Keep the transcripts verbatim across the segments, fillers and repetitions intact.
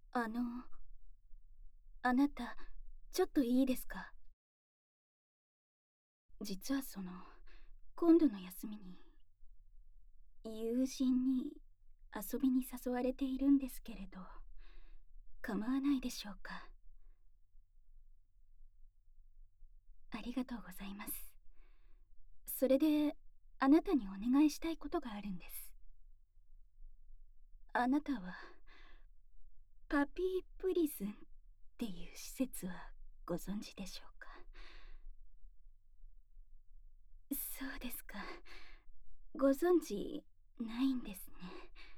あの、あなた、ちょっといいですか？実はその、今度の休みに、友人に遊びに誘われているんですけれど、構わないでしょうか？ありがとうございます。それで、あなたにお願いしたいことがあるんです。あなたは、パピープリズンっていう施設はご存知でしょうか？そうですか。ご存知ないんですね。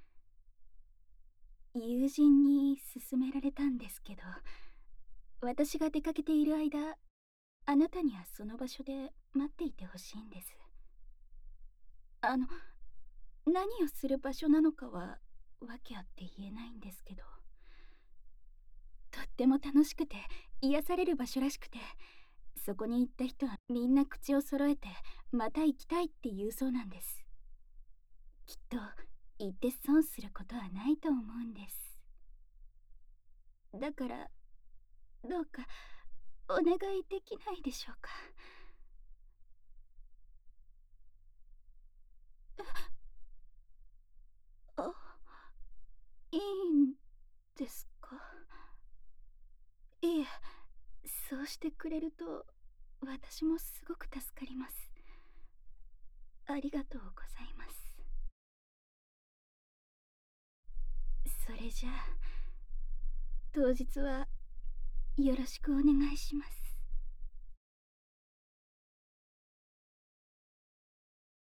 友人に勧められたんですけど、私が出かけている間、あなたにはその場所で待っていてほしいんです。あの、何をする場所なのかは訳あって言えないんですけど、とっても楽しくて癒される場所らしくて、そこに行った人はみんな口を揃えてまた行きたいって言うそうなんです。きっと行って損することはないと思うんです。だからどうかお願いできないでしょうか？あ、いいんですか？いえ、そうしてくれると私もすごく助かります。ありがとうございます。それじゃあ当日はよろしくお願いします。